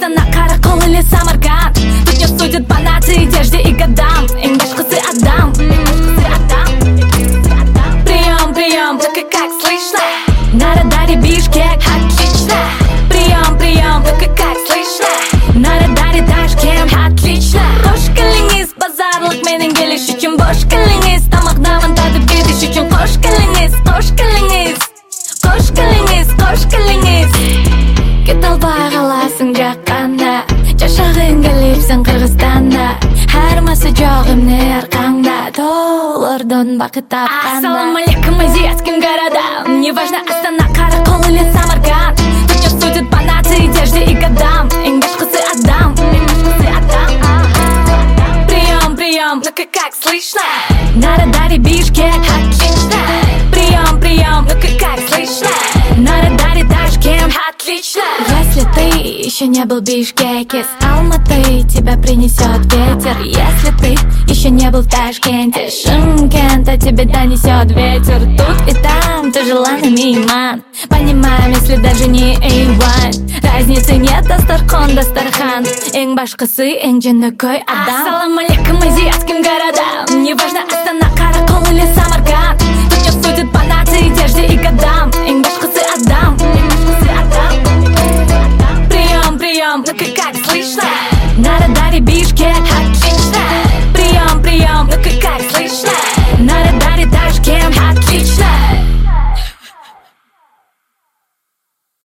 Астана, Каракол или Самарканд. Тут не судят по нации, одежде и годам. Эң башкысы адам. Прием, прием, только как слышно? На радаре Бишкек, отлично. Прием, прием, только как слышно? На радаре Ташкент, отлично. Хош келиңиз, базарлык менен келиш үчүн бош келиңиз. Тамактабын татып кетиш үчүн кош келиңиз, кош келиңиз. Кош келиңиз, кош келиңиз. Кете албай каласың жакканда, жашагың келипсиң Кыргызстанда. Хармасы жок эмне аркаңда, тоолордон бакыт тапканда. Ассалам алейкум азиатским городам. Неважно Астана, Каракол или Самарканд. Тут не судят по нации, одежде и годам. Эң башкысы адам. Прием, прием, ну-ка как слышно? На радаре Бишкек, отлично. Прием, прием, ну-ка как слышно? На радаре Ташкент, отлично. Если ты еще не был в Бишкеке, с Алматы тебя принесет ветер. Если ты еще не был в Ташкенте, Шымкента тебе донесет ветер. Тут и там ты желанный мейман. Понимаем, если даже не A1. Разницы нет, Дастархон, Дастархан. Эң башкысы, эң жөнөкөй адам. Ассалам алейкум азиатским городам. Неважно Астана, Каракол или Самарканд. Тут не судят по нации, одежде и годам.